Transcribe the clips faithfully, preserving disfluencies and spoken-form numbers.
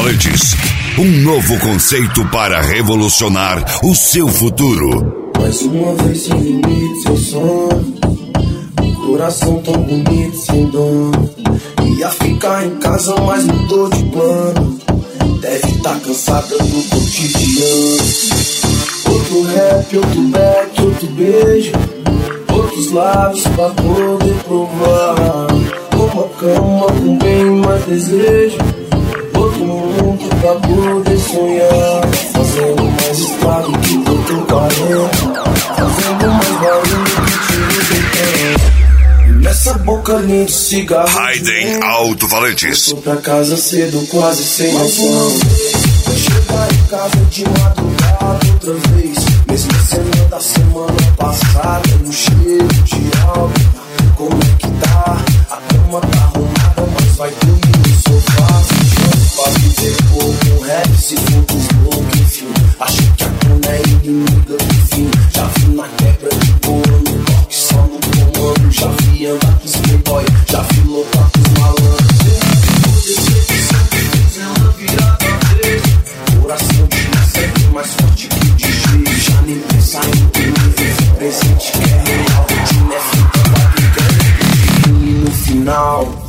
Valentes. Um novo conceito para revolucionar o seu futuro. Mais uma vez sem limite, seu sono. Um coração tão bonito, sem dono. Ia ficar em casa, mas mudou de plano. Deve estar cansada do cotidiano. Outro rap, outro back, outro beijo. Outros lábios pra poder provar. Uma cama com bem mais desejo. Outro mundo pra poder sonhar. Fazendo mais estrago que outro quarenta. Fazendo mais barulho que tiro do tempo. Nessa boca linda de cigarro. Raiden Alto Valentes. Vou pra casa cedo, quase sem noção. Vai chegar em casa de madrugada outra vez. Mesmo sendo da semana passada. No cheiro de álcool. Como é que tá? A cama tá arrumada, mas vai dormir no sofá. Pra viver pouco rap, se for dos loucos, enfim. Acho que a cama é inimiga do fim. Já vi na quebra de boa, no toque, só no comando. Já vi andar com os playboy, já vi lotar com os malandros. Decepção que fiz ela virar pra vez. Coração de sempre mais forte que o D J. Já nem pensa em tudo, presente que é real. Rotina é feita pra quem quer e no final.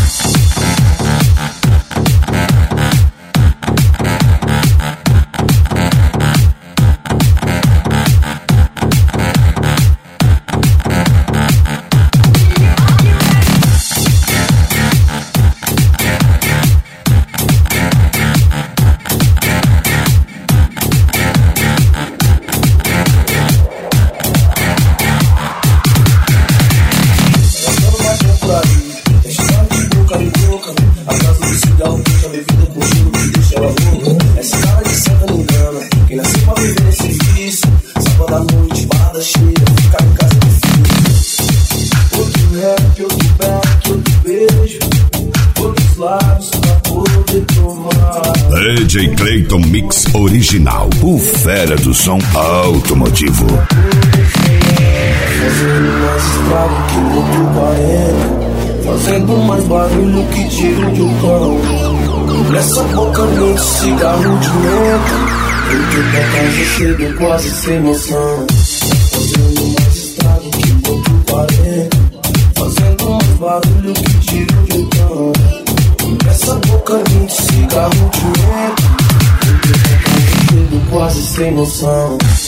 D J Clayton Mix Original, o fera do som automotivo. Fazendo mais estrago que outro quarenta. Fazendo mais barulho que tiro de um cão. Nessa boca nem de cigarro de menta. Eu pra casa cedo, quase sem noção. Fazendo mais estrago que outro quarenta. Fazendo mais barulho que tiro de um cão. Nessa boca nem de cigarro de menta. Eu pra casa cedo, quase sem noção.